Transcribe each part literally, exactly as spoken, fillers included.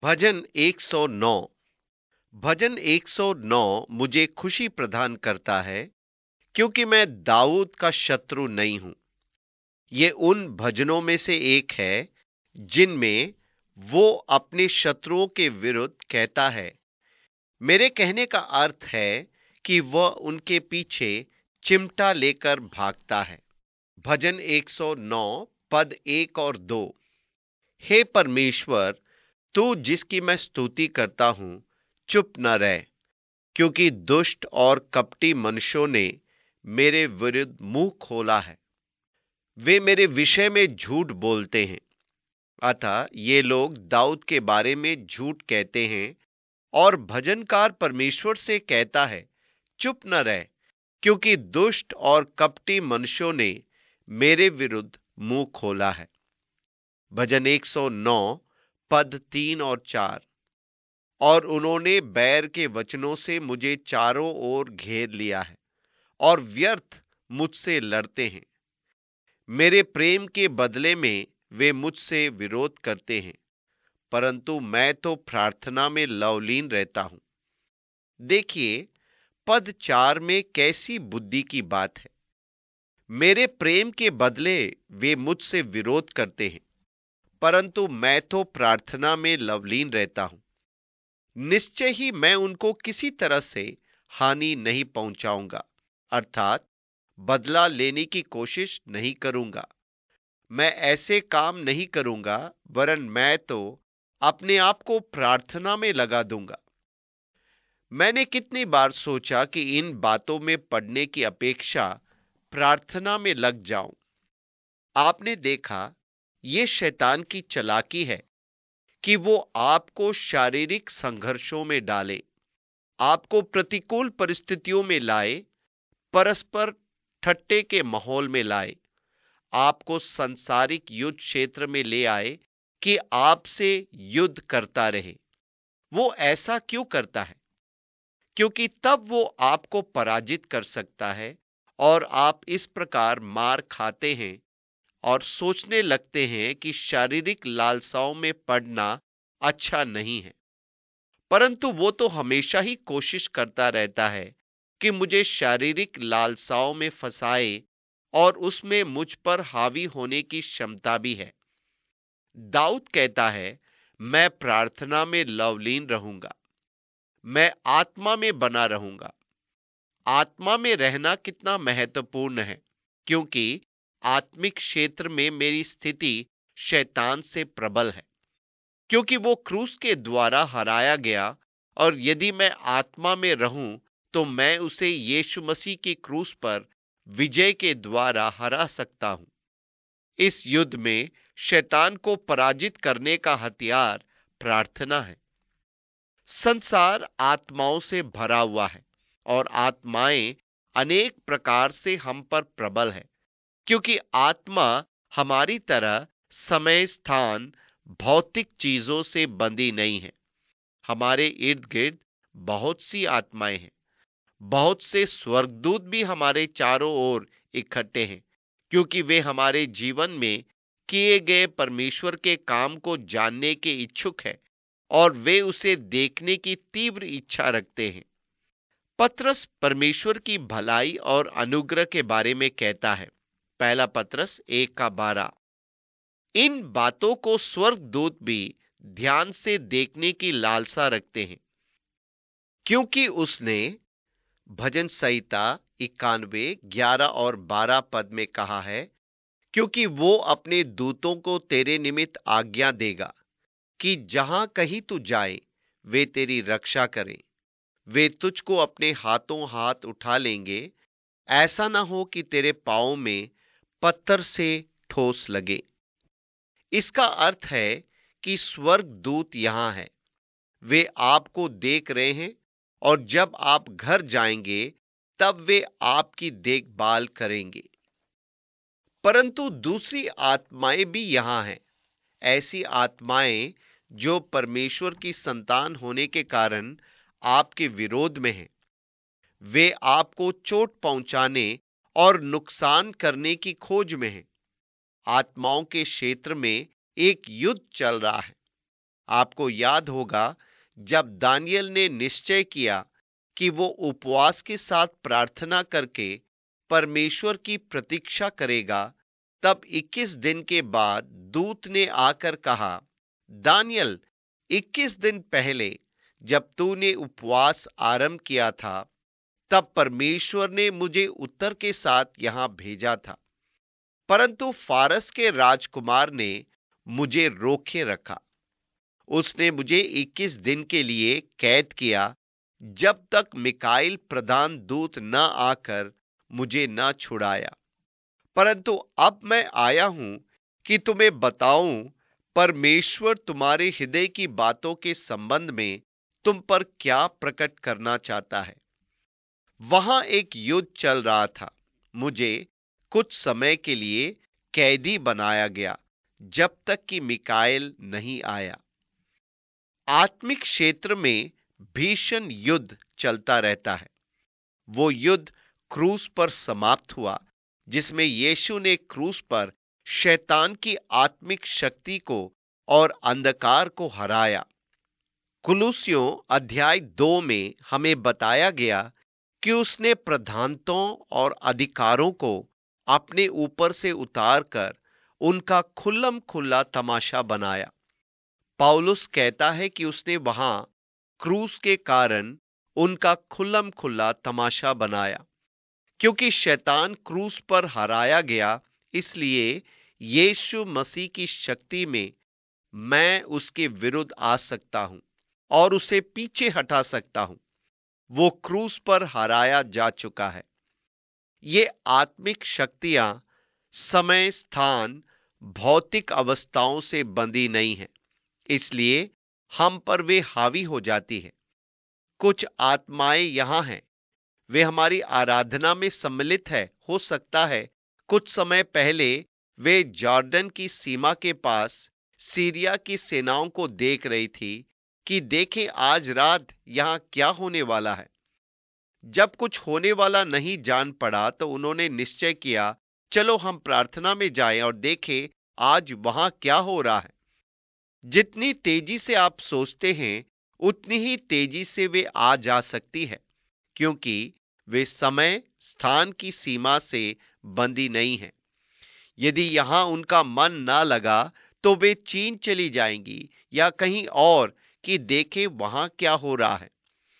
भजन एक सौ नौ। भजन एक सौ नौ मुझे खुशी प्रदान करता है क्योंकि मैं दाऊद का शत्रु नहीं हूं। ये उन भजनों में से एक है जिनमें वो अपने शत्रुओं के विरुद्ध कहता है। मेरे कहने का अर्थ है कि वह उनके पीछे चिमटा लेकर भागता है। भजन एक सौ नौ पद एक और दो। हे परमेश्वर, तू जिसकी मैं स्तुति करता हूं, चुप न रह, क्योंकि दुष्ट और कपटी मनुष्यों ने मेरे विरुद्ध मुंह खोला है। वे मेरे विषय में झूठ बोलते हैं। अतः ये लोग दाऊद के बारे में झूठ कहते हैं और भजनकार परमेश्वर से कहता है, चुप न रह, क्योंकि दुष्ट और कपटी मनुष्यों ने मेरे विरुद्ध मुंह खोला है। भजन एक सौ नौ पद तीन और चार। और उन्होंने बैर के वचनों से मुझे चारों ओर घेर लिया है और व्यर्थ मुझसे लड़ते हैं। मेरे प्रेम के बदले में वे मुझसे विरोध करते हैं, परंतु मैं तो प्रार्थना में लवलीन रहता हूं। देखिए, पद चार में कैसी बुद्धि की बात है। मेरे प्रेम के बदले वे मुझसे विरोध करते हैं, परंतु मैं तो प्रार्थना में लवलीन रहता हूं। निश्चय ही मैं उनको किसी तरह से हानि नहीं पहुंचाऊंगा, अर्थात बदला लेने की कोशिश नहीं करूंगा। मैं ऐसे काम नहीं करूंगा, वरन मैं तो अपने आप को प्रार्थना में लगा दूंगा। मैंने कितनी बार सोचा कि इन बातों में पढ़ने की अपेक्षा प्रार्थना में लग जाऊं। आपने देखा, ये शैतान की चालाकी है कि वो आपको शारीरिक संघर्षों में डाले, आपको प्रतिकूल परिस्थितियों में लाए, परस्पर ठट्टे के माहौल में लाए, आपको सांसारिक युद्ध क्षेत्र में ले आए कि आपसे युद्ध करता रहे। वो ऐसा क्यों करता है? क्योंकि तब वो आपको पराजित कर सकता है और आप इस प्रकार मार खाते हैं और सोचने लगते हैं कि शारीरिक लालसाओं में पड़ना अच्छा नहीं है। परंतु वो तो हमेशा ही कोशिश करता रहता है कि मुझे शारीरिक लालसाओं में फंसाए और उसमें मुझ पर हावी होने की क्षमता भी है। दाऊद कहता है, मैं प्रार्थना में लवलीन रहूंगा, मैं आत्मा में बना रहूंगा। आत्मा में रहना कितना महत्वपूर्ण है, क्योंकि आत्मिक क्षेत्र में मेरी स्थिति शैतान से प्रबल है, क्योंकि वो क्रूस के द्वारा हराया गया। और यदि मैं आत्मा में रहूं तो मैं उसे यीशु मसीह की क्रूस पर विजय के द्वारा हरा सकता हूं। इस युद्ध में शैतान को पराजित करने का हथियार प्रार्थना है। संसार आत्माओं से भरा हुआ है और आत्माएं अनेक प्रकार से हम पर प्रबल है, क्योंकि आत्मा हमारी तरह समय, स्थान, भौतिक चीजों से बंधी नहीं है। हमारे इर्द गिर्द बहुत सी आत्माएं हैं। बहुत से स्वर्गदूत भी हमारे चारों ओर इकट्ठे हैं, क्योंकि वे हमारे जीवन में किए गए परमेश्वर के काम को जानने के इच्छुक हैं और वे उसे देखने की तीव्र इच्छा रखते हैं। पतरस परमेश्वर की भलाई और अनुग्रह के बारे में कहता है। पहला पतरस एक का बारह। इन बातों को स्वर्गदूत भी ध्यान से देखने की लालसा रखते हैं, क्योंकि उसने भजन संहिता इक्यानवे ग्यारह और बारह पद में कहा है, क्योंकि वो अपने दूतों को तेरे निमित्त आज्ञा देगा कि जहां कहीं तू जाए वे तेरी रक्षा करें। वे तुझको अपने हाथों हाथ उठा लेंगे, ऐसा ना हो कि तेरे पांव में पत्थर से ठोस लगे। इसका अर्थ है कि स्वर्ग दूत यहां है, वे आपको देख रहे हैं और जब आप घर जाएंगे तब वे आपकी देखभाल करेंगे। परंतु दूसरी आत्माएं भी यहां हैं, ऐसी आत्माएं जो परमेश्वर की संतान होने के कारण आपके विरोध में हैं। वे आपको चोट पहुंचाने और नुकसान करने की खोज में हैं। आत्माओं के क्षेत्र में एक युद्ध चल रहा है। आपको याद होगा जब दानियल ने निश्चय किया कि वो उपवास के साथ प्रार्थना करके परमेश्वर की प्रतीक्षा करेगा, तब इक्कीस दिन के बाद दूत ने आकर कहा, दानियल, इक्कीस दिन पहले जब तूने उपवास आरंभ किया था, तब परमेश्वर ने मुझे उत्तर के साथ यहां भेजा था, परंतु फारस के राजकुमार ने मुझे रोके रखा। उसने मुझे इक्कीस दिन के लिए कैद किया, जब तक मिकाइल प्रधान दूत न आकर मुझे न छुड़ाया। परंतु अब मैं आया हूं कि तुम्हें बताऊं परमेश्वर तुम्हारे हृदय की बातों के संबंध में तुम पर क्या प्रकट करना चाहता है। वहां एक युद्ध चल रहा था। मुझे कुछ समय के लिए कैदी बनाया गया, जब तक कि मिकाएल नहीं आया। आत्मिक क्षेत्र में भीषण युद्ध चलता रहता है। वो युद्ध क्रूस पर समाप्त हुआ, जिसमें यीशु ने क्रूस पर शैतान की आत्मिक शक्ति को और अंधकार को हराया। कुलुस्सियों अध्याय दो में हमें बताया गया कि उसने प्रधानतों और अधिकारों को अपने ऊपर से उतारकर उनका खुल्लम खुल्ला तमाशा बनाया। पौलुस कहता है कि उसने वहां क्रूस के कारण उनका खुल्लम खुल्ला तमाशा बनाया। क्योंकि शैतान क्रूस पर हराया गया, इसलिए यीशु मसीह की शक्ति में मैं उसके विरुद्ध आ सकता हूं और उसे पीछे हटा सकता हूं। वो क्रूस पर हराया जा चुका है। ये आत्मिक शक्तियां समय, स्थान, भौतिक अवस्थाओं से बंधी नहीं है, इसलिए हम पर वे हावी हो जाती है। कुछ आत्माएं यहां हैं, वे हमारी आराधना में सम्मिलित है। हो सकता है कुछ समय पहले वे जॉर्डन की सीमा के पास सीरिया की सेनाओं को देख रही थी कि देखें आज रात यहां क्या होने वाला है। जब कुछ होने वाला नहीं जान पड़ा तो उन्होंने निश्चय किया, चलो हम प्रार्थना में जाएं और देखें आज वहां क्या हो रहा है। जितनी तेजी से आप सोचते हैं, उतनी ही तेजी से वे आ जा सकती है, क्योंकि वे समय स्थान की सीमा से बंधी नहीं है। यदि यहां उनका मन ना लगा तो वे चीन चली जाएंगी या कहीं और कि देखें वहां क्या हो रहा है।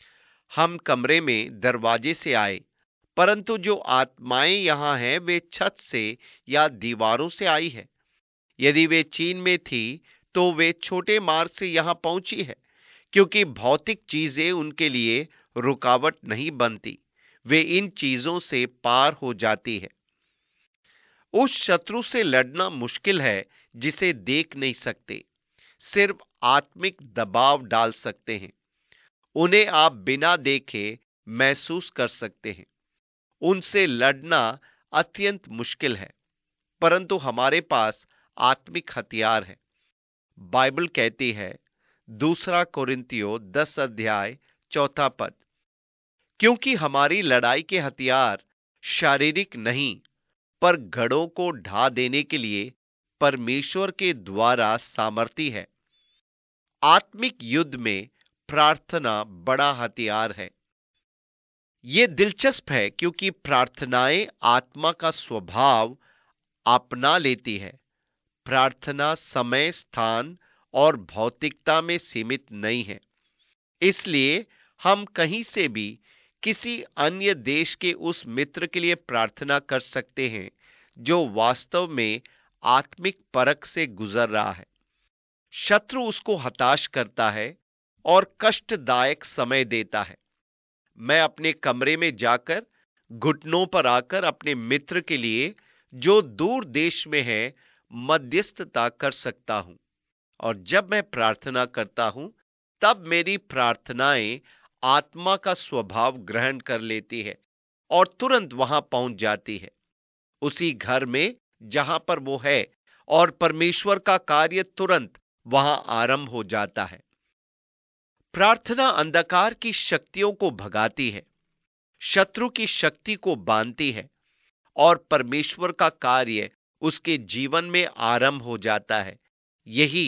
हम कमरे में दरवाजे से आए, परंतु जो आत्माएं यहां हैं वे छत से या दीवारों से आई है। यदि वे चीन में थी तो वे छोटे मार्ग से यहां पहुंची है, क्योंकि भौतिक चीजें उनके लिए रुकावट नहीं बनती, वे इन चीजों से पार हो जाती है। उस शत्रु से लड़ना मुश्किल है जिसे देख नहीं सकते, सिर्फ आत्मिक दबाव डाल सकते हैं। उन्हें आप बिना देखे महसूस कर सकते हैं। उनसे लड़ना अत्यंत मुश्किल है, परंतु हमारे पास आत्मिक हथियार है। बाइबल कहती है, दूसरा कोरिन्थियों दस अध्याय चौथा पद, क्योंकि हमारी लड़ाई के हथियार शारीरिक नहीं, पर गढ़ों को ढा देने के लिए परमेश्वर के द्वारा सामर्थी है। आत्मिक युद्ध में प्रार्थना बड़ा हथियार है। यह दिलचस्प है क्योंकि प्रार्थनाएं आत्मा का स्वभाव अपना लेती है। प्रार्थना समय, स्थान और भौतिकता में सीमित नहीं है। इसलिए हम कहीं से भी किसी अन्य देश के उस मित्र के लिए प्रार्थना कर सकते हैं जो वास्तव में आत्मिक परख से गुजर रहा है। शत्रु उसको हताश करता है और कष्टदायक समय देता है। मैं अपने कमरे में जाकर घुटनों पर आकर अपने मित्र के लिए जो दूर देश में है मध्यस्थता कर सकता हूं, और जब मैं प्रार्थना करता हूं तब मेरी प्रार्थनाएं आत्मा का स्वभाव ग्रहण कर लेती है और तुरंत वहां पहुंच जाती है, उसी घर में जहां पर वो है, और परमेश्वर का कार्य तुरंत वहां आरंभ हो जाता है। प्रार्थना अंधकार की शक्तियों को भगाती है, शत्रु की शक्ति को बांधती है और परमेश्वर का कार्य उसके जीवन में आरंभ हो जाता है। यही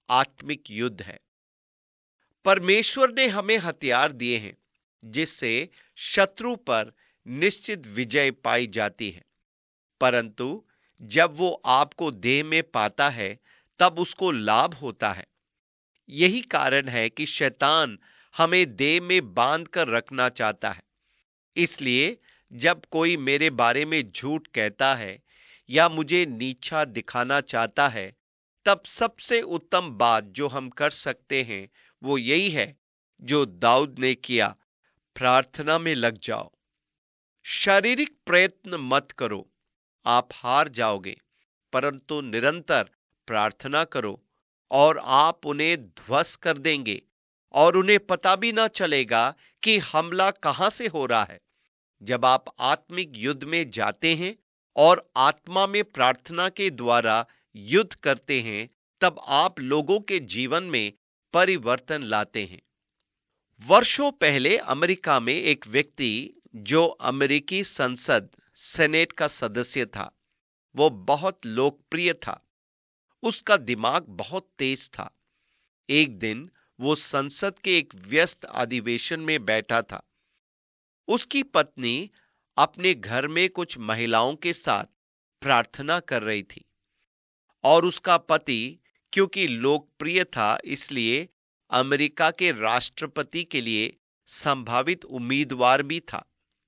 आत्मिक युद्ध है। परमेश्वर ने हमें हथियार दिए हैं जिससे शत्रु पर निश्चित विजय पाई जाती है, परंतु जब वो आपको देह में पाता है तब उसको लाभ होता है। यही कारण है कि शैतान हमें देह में बांध कर रखना चाहता है। इसलिए जब कोई मेरे बारे में झूठ कहता है या मुझे नीचा दिखाना चाहता है, तब सबसे उत्तम बात जो हम कर सकते हैं वो यही है जो दाऊद ने किया, प्रार्थना में लग जाओ। शारीरिक प्रयत्न मत करो, आप हार जाओगे, परंतु निरंतर प्रार्थना करो और आप उन्हें ध्वस्त कर देंगे और उन्हें पता भी ना चलेगा कि हमला कहां से हो रहा है। जब आप आत्मिक युद्ध में जाते हैं और आत्मा में प्रार्थना के द्वारा युद्ध करते हैं, तब आप लोगों के जीवन में परिवर्तन लाते हैं। वर्षों पहले अमेरिका में एक व्यक्ति जो अमेरिकी संसद सेनेट का सदस्य था, वो बहुत लोकप्रिय था। उसका दिमाग बहुत तेज था। एक दिन वो संसद के एक व्यस्त अधिवेशन में बैठा था। उसकी पत्नी अपने घर में कुछ महिलाओं के साथ प्रार्थना कर रही थी और उसका पति, क्योंकि लोकप्रिय था, इसलिए अमेरिका के राष्ट्रपति के लिए संभावित उम्मीदवार भी था।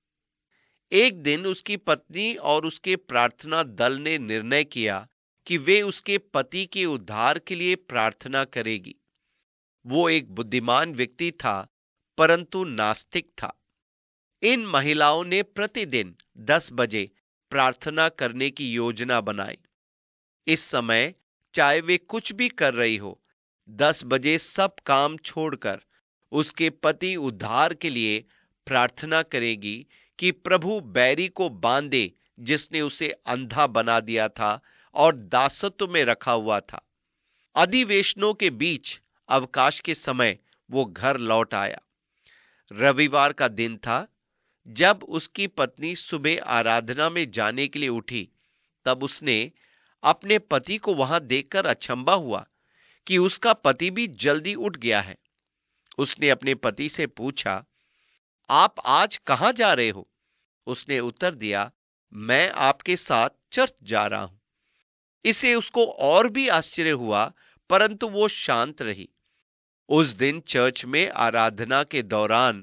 एक दिन उसकी पत्नी और उसके प्रार्थना दल ने निर्णय किया कि वे उसके पति के उद्धार के लिए प्रार्थना करेगी। वो एक बुद्धिमान व्यक्ति था, परंतु नास्तिक था। इन महिलाओं ने प्रतिदिन दस बजे प्रार्थना करने की योजना बनाई। इस समय चाहे वे कुछ भी कर रही हो, दस बजे सब काम छोड़कर उसके पति उद्धार के लिए प्रार्थना करेगी कि प्रभु बैरी को बांधे जिसने उसे अंधा बना दिया था और दासत्व में रखा हुआ था। अधिवेशनों के बीच अवकाश के समय वो घर लौट आया। रविवार का दिन था। जब उसकी पत्नी सुबह आराधना में जाने के लिए उठी, तब उसने अपने पति को वहां देखकर अचंभा हुआ कि उसका पति भी जल्दी उठ गया है। उसने अपने पति से पूछा, आप आज कहां जा रहे हो? उसने उत्तर दिया, मैं आपके साथ चर्च जा रहा हूं। इसे उसको और भी आश्चर्य हुआ, परंतु वो शांत रही। उस दिन चर्च में आराधना के दौरान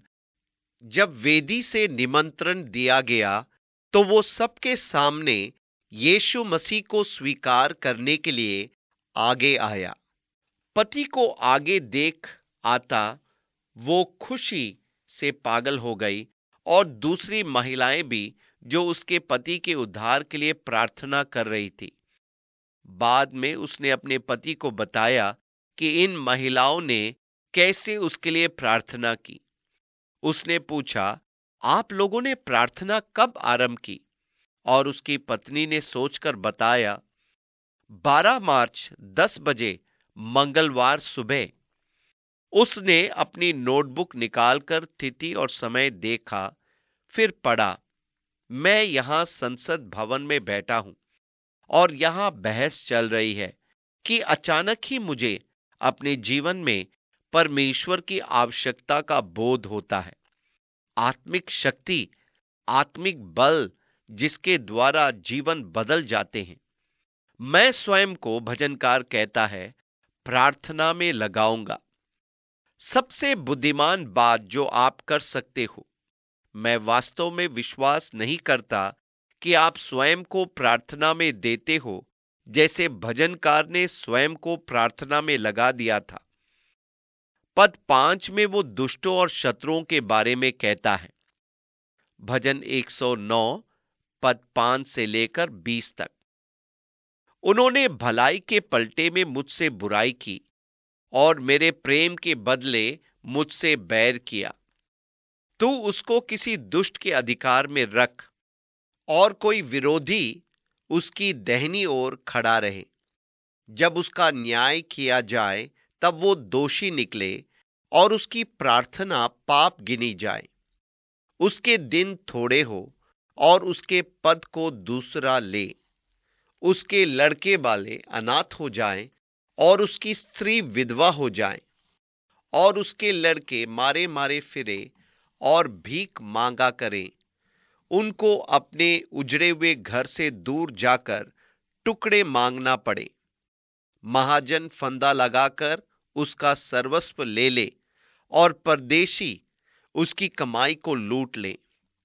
जब वेदी से निमंत्रण दिया गया, तो वो सबके सामने यीशु मसीह को स्वीकार करने के लिए आगे आया। पति को आगे देख आता वो खुशी से पागल हो गई और दूसरी महिलाएं भी जो उसके पति के उद्धार के लिए प्रार्थना कर रही थी। बाद में उसने अपने पति को बताया कि इन महिलाओं ने कैसे उसके लिए प्रार्थना की। उसने पूछा, आप लोगों ने प्रार्थना कब आरंभ की? और उसकी पत्नी ने सोचकर बताया, बारह मार्च दस बजे मंगलवार सुबह। उसने अपनी नोटबुक निकालकर तिथि और समय देखा, फिर पढ़ा, मैं यहां संसद भवन में बैठा हूं और यहां बहस चल रही है कि अचानक ही मुझे अपने जीवन में परमेश्वर की आवश्यकता का बोध होता है। आत्मिक शक्ति, आत्मिक बल जिसके द्वारा जीवन बदल जाते हैं। मैं स्वयं को, भजनकार कहता है, प्रार्थना में लगाऊंगा। सबसे बुद्धिमान बात जो आप कर सकते हो। मैं वास्तव में विश्वास नहीं करता कि आप स्वयं को प्रार्थना में देते हो जैसे भजनकार ने स्वयं को प्रार्थना में लगा दिया था। पद पांच में वो दुष्टों और शत्रुओं के बारे में कहता है। भजन एक सौ नौ पद पांच से लेकर बीस तक। उन्होंने भलाई के पलटे में मुझसे बुराई की और मेरे प्रेम के बदले मुझसे बैर किया। तू उसको किसी दुष्ट के अधिकार में रख और कोई विरोधी उसकी दाहिनी ओर खड़ा रहे। जब उसका न्याय किया जाए तब वो दोषी निकले और उसकी प्रार्थना पाप गिनी जाए। उसके दिन थोड़े हो और उसके पद को दूसरा ले। उसके लड़के वाले अनाथ हो जाएं और उसकी स्त्री विधवा हो जाए और उसके लड़के मारे मारे फिरे और भीख मांगा करें, उनको अपने उजड़े हुए घर से दूर जाकर टुकड़े मांगना पड़े, महाजन फंदा लगाकर उसका सर्वस्व ले ले और परदेशी उसकी कमाई को लूट ले।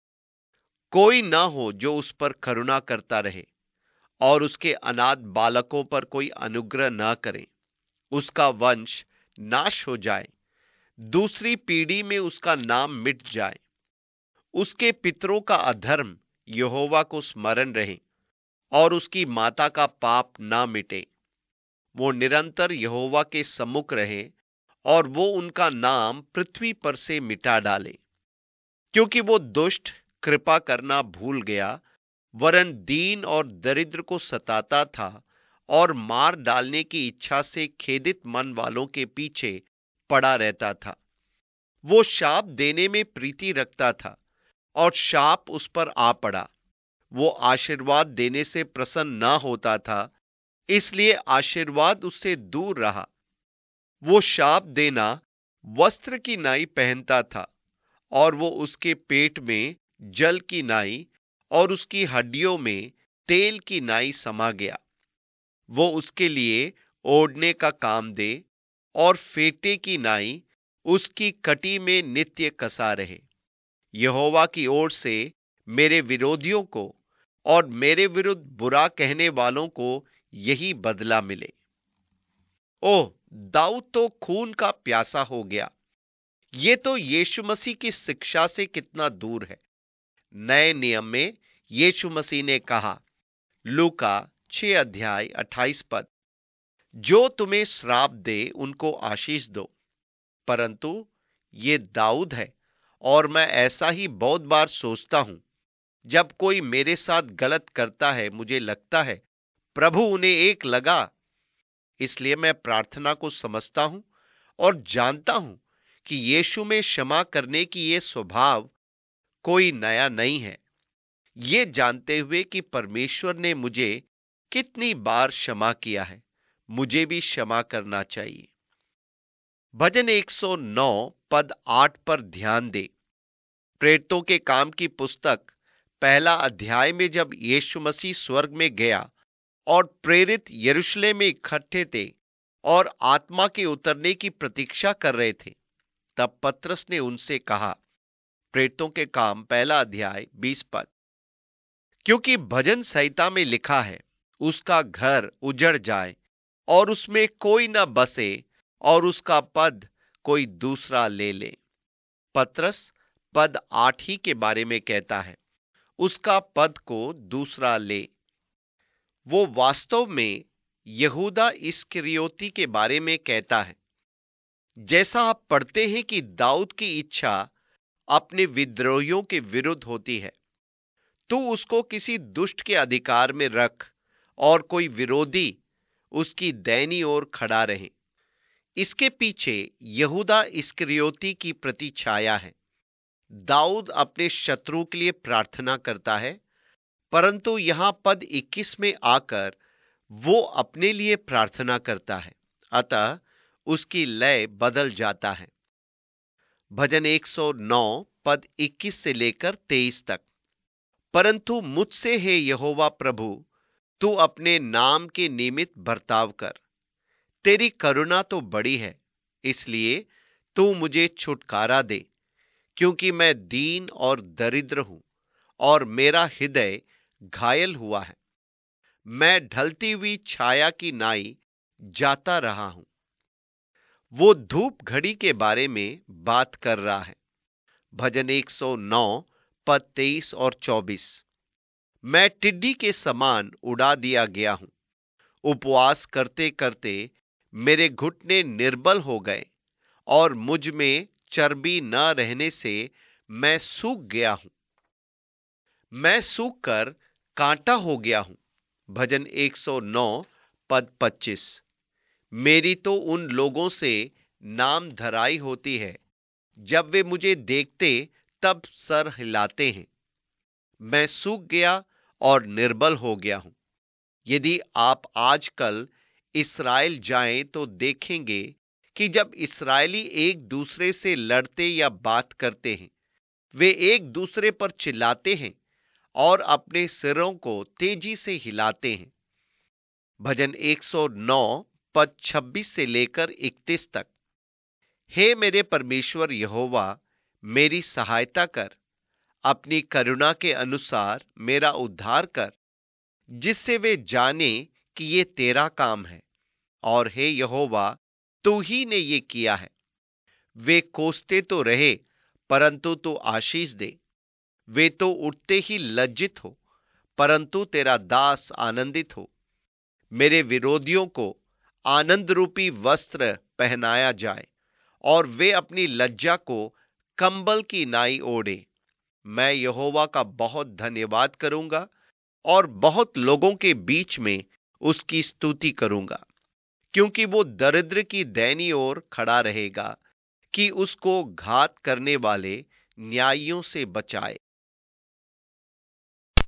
कोई ना हो जो उस पर करुणा करता रहे और उसके अनाथ बालकों पर कोई अनुग्रह न करे। उसका वंश नाश हो जाए, दूसरी पीढ़ी में उसका नाम मिट जाए। उसके पितरों का अधर्म यहोवा को स्मरण रहे और उसकी माता का पाप ना मिटे। वो निरंतर यहोवा के सम्मुख रहे और वो उनका नाम पृथ्वी पर से मिटा डाले, क्योंकि वो दुष्ट कृपा करना भूल गया, वरन दीन और दरिद्र को सताता था और मार डालने की इच्छा से खेदित मन वालों के पीछे पड़ा रहता था। वो शाप देने में प्रीति रखता था और शाप उस पर आ पड़ा। वो आशीर्वाद देने से प्रसन्न न होता था, इसलिए आशीर्वाद उससे दूर रहा। वो शाप देना वस्त्र की नाई पहनता था और वो उसके पेट में जल की नाई और उसकी हड्डियों में तेल की नाई समा गया। वो उसके लिए ओढ़ने का काम दे और फेटे की नाई उसकी कटी में नित्य कसा रहे। यहोवा की ओर से मेरे विरोधियों को और मेरे विरुद्ध बुरा कहने वालों को यही बदला मिले। ओह, दाऊद तो खून का प्यासा हो गया। ये तो यीशु मसीह की शिक्षा से कितना दूर है। नए नियम में यीशु मसीह ने कहा, लूका छह अध्याय अट्ठाईस पद, जो तुम्हें श्राप दे उनको आशीष दो। परंतु ये दाऊद है और मैं ऐसा ही बहुत बार सोचता हूं। जब कोई मेरे साथ गलत करता है, मुझे लगता है प्रभु उन्हें एक लगा। इसलिए मैं प्रार्थना को समझता हूं और जानता हूं कि यीशु में क्षमा करने की ये स्वभाव कोई नया नहीं है। ये जानते हुए कि परमेश्वर ने मुझे कितनी बार क्षमा किया है, मुझे भी क्षमा करना चाहिए। भजन एक सौ नौ पद आठ पर ध्यान दे। प्रेरितों के काम की पुस्तक पहला अध्याय में जब यीशु मसीह स्वर्ग में गया और प्रेरित यरूशलेम में इकट्ठे थे और आत्मा के उतरने की प्रतीक्षा कर रहे थे, तब पतरस ने उनसे कहा, प्रेरितों के काम पहला अध्याय बीस पद, क्योंकि भजन संहिता में लिखा है, उसका घर उजड़ जाए और उसमें कोई न बसे और उसका पद कोई दूसरा ले ले। पतरस पद आठ ही के बारे में कहता है, उसका पद को दूसरा ले। वो वास्तव में यहूदा इस्करियोती के बारे में कहता है। जैसा आप पढ़ते हैं कि दाऊद की इच्छा अपने विद्रोहियों के विरुद्ध होती है, तू उसको किसी दुष्ट के अधिकार में रख और कोई विरोधी उसकी दैनी ओर खड़ा रहे। इसके पीछे यहूदा इस्करियोती की प्रतिछाया है। दाऊद अपने शत्रु के लिए प्रार्थना करता है, परंतु यहां पद इक्कीस में आकर वो अपने लिए प्रार्थना करता है। अतः उसकी लय बदल जाता है। भजन एक सौ नौ पद इक्कीस से लेकर तेईस तक, परंतु मुझसे हे यहोवा प्रभु, तू अपने नाम के निमित्त बर्ताव कर। तेरी करुणा तो बड़ी है, इसलिए तू मुझे छुटकारा दे, क्योंकि मैं दीन और दरिद्र हूं और मेरा हृदय घायल हुआ है। मैं ढलती हुई छाया की नाई जाता रहा हूं। वो धूप घड़ी के बारे में बात कर रहा है। भजन एक सौ नौ पद तेईस और चौबीस, मैं टिड्डी के समान उड़ा दिया गया हूं। उपवास करते करते मेरे घुटने निर्बल हो गए और मुझ में चर्बी न रहने से मैं सूख गया हूं। मैं सूख कर कांटा हो गया हूं। भजन एक सौ नौ पद पच्चीस, मेरी तो उन लोगों से नाम धराई होती है, जब वे मुझे देखते तब सर हिलाते हैं। मैं सूख गया और निर्बल हो गया हूं। यदि आप आजकल इस्राएल जाएं तो देखेंगे कि जब इस्राएली एक दूसरे से लड़ते या बात करते हैं, वे एक दूसरे पर चिल्लाते हैं और अपने सिरों को तेजी से हिलाते हैं। भजन एक सौ नौ पद छब्बीस से लेकर इकतीस तक। हे मेरे परमेश्वर यहोवा, मेरी सहायता कर, अपनी करुणा के अनुसार मेरा उद्धार कर, जिससे वे जाने कि ये तेरा काम है और हे यहोवा, तू ही ने ये किया है। वे कोसते तो रहे, परंतु तू आशीष दे। वे तो उठते ही लज्जित हो, परंतु तेरा दास आनंदित हो। मेरे विरोधियों को आनंद रूपी वस्त्र पहनाया जाए और वे अपनी लज्जा को कंबल की नाई ओढ़े। मैं यहोवा का बहुत धन्यवाद करूंगा और बहुत लोगों के बीच में उसकी स्तुति करूंगा, क्योंकि वो दरिद्र की दैनी ओर खड़ा रहेगा कि उसको घात करने वाले न्यायियों से बचाए।